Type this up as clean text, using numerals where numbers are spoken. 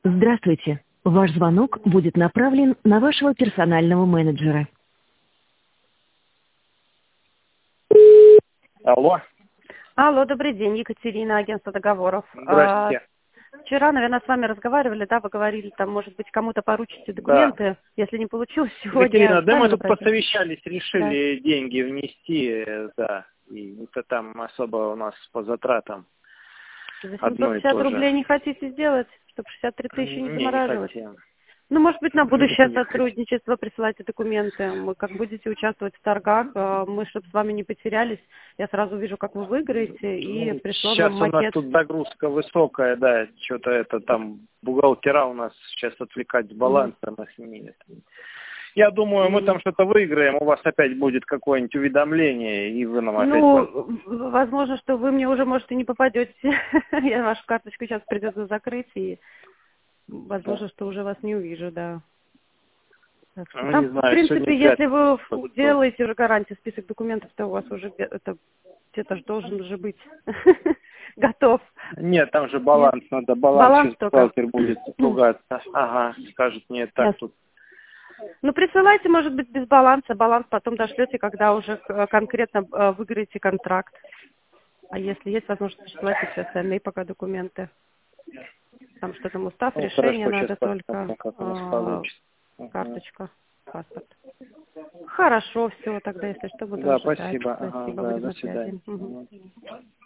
Здравствуйте. Ваш звонок будет направлен на вашего персонального менеджера. Алло. Алло, добрый день, Екатерина, агентство договоров. Здравствуйте. Вчера, наверное, с вами разговаривали, да, вы говорили, там, может быть, кому-то поручите Да. документы, если не получилось сегодня. Екатерина, да мы тут обратитесь. посовещались, решили деньги внести, да, и это там особо у нас по затратам За одно и 750 то рублей же. не хотите сделать, чтобы 63 тысячи не Не замораживать? хотим. Ну, может быть, на будущее Не хотим. сотрудничество присылайте документы. Мы как будете участвовать в торгах, мы, чтобы с вами не потерялись, я сразу вижу, как вы выиграете, и пришло Сейчас вам у нас макет. тут загрузка высокая, да, что-то это там бухгалтера у нас сейчас отвлекать с баланса нас нет. Я думаю, мы там что-то выиграем, у вас опять будет какое-нибудь уведомление, и вы нам опять... Ну, возможно, что вы мне уже, может, и не попадете. Я вашу карточку сейчас придется закрыть, и возможно, что уже вас не увижу, да. Так что Ну, там, не в знаю, принципе, сегодня если вы пятница. делаете уже гарантию, список документов, то у вас уже это где-то же должен же быть готов. Нет, там же Нет? баланс, надо баланс, Баланс сейчас только. бухгалтер будет ругаться. Ага, скажет, нет, так Ясно. тут. Ну, присылайте, может быть, без баланса. Баланс потом дошлете, когда уже конкретно выиграете контракт. А если есть возможность, присылайте все остальные пока документы. Там что там, устав, Ну, решение хорошо, сейчас надо только, посмотрим, как у нас получится. карточка, паспорт. Хорошо, все, тогда, если что, буду Да, ожидать. спасибо. Ага, Спасибо, да, будем до на свидания. связи. Мгм.